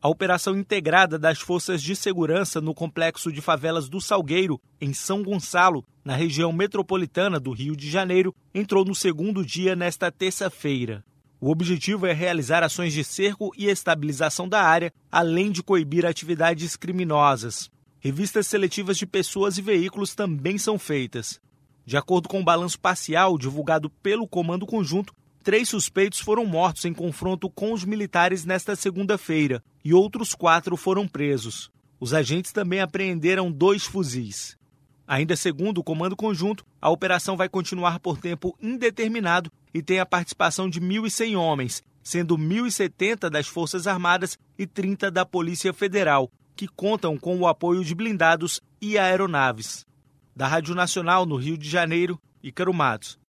A operação integrada das forças de segurança no complexo de favelas do Salgueiro, em São Gonçalo, na região metropolitana do Rio de Janeiro, entrou no segundo dia nesta terça-feira. O objetivo é realizar ações de cerco e estabilização da área, além de coibir atividades criminosas. Revistas seletivas de pessoas e veículos também são feitas. De acordo com o balanço parcial divulgado pelo Comando Conjunto, 3 suspeitos foram mortos em confronto com os militares nesta segunda-feira e outros 4 foram presos. Os agentes também apreenderam 2 fuzis. Ainda segundo o Comando Conjunto, a operação vai continuar por tempo indeterminado e tem a participação de 1.100 homens, sendo 1.070 das Forças Armadas e 30 da Polícia Federal, que contam com o apoio de blindados e aeronaves. Da Rádio Nacional, no Rio de Janeiro, Ícaro Matos.